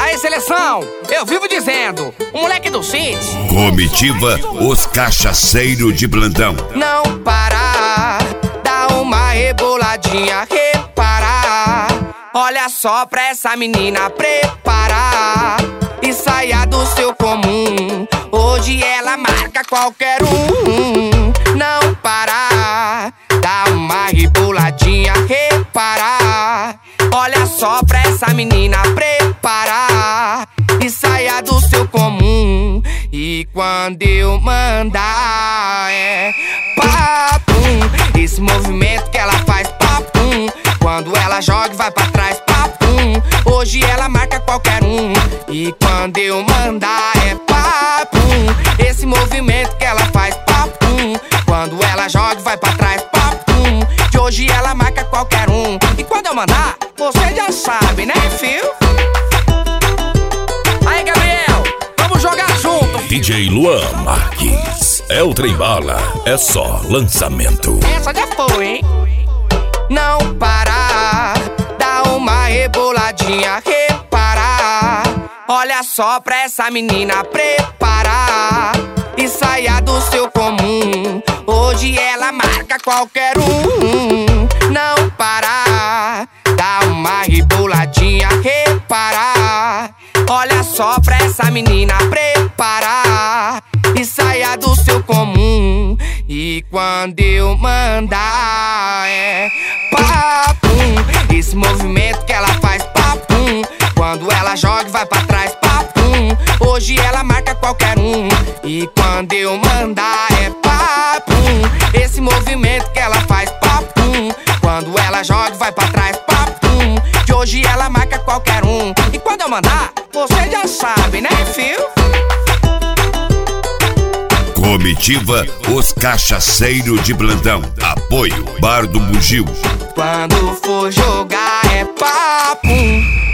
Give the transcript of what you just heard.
Aí, seleção, eu vivo dizendo, o moleque do Cid. Comitiva, os cachaceiros de plantão. Não parar, dá uma reboladinha, reparar. Olha só pra essa menina preparar e saia do seu comum. Hoje ela marca qualquer um. Não parar, dá uma reboladinha, reparar. Olha só pra essa menina preparar e saia do seu comum. E quando eu mandar é papum, esse movimento que ela faz papum. Quando ela joga e vai pra trás papum, hoje ela marca qualquer um. E quando eu mandar é papum, esse movimento que ela faz papum. Quando ela joga e vai pra trás papum, que hoje ela marca qualquer um. E quando eu mandar, você já sabe, né, filho? Aí, Gabriel, vamos jogar junto, filho. DJ Luan Marques, é o trem bala, é só lançamento. Essa já foi, hein? Não parar, dá uma reboladinha, reparar. Olha só pra essa menina preparar e saia do seu comum. Hoje ela marca qualquer um. Não parar, dá uma reboladinha, reparar. Olha só pra essa menina preparar e saia do seu comum. E quando eu mandar é papum, esse movimento que ela faz papum. Quando ela joga e vai pra trás papum, hoje ela marca qualquer um. E quando eu mandar é papum, esse movimento que ela faz papum. Quando ela joga e vai pra trás papum, que hoje ela marca qualquer um. E quando eu mandar, você já sabe, né, filho? Comitiva, os cachaceiros de plantão. Apoio, Bar do Bugio. Quando for jogar é papum.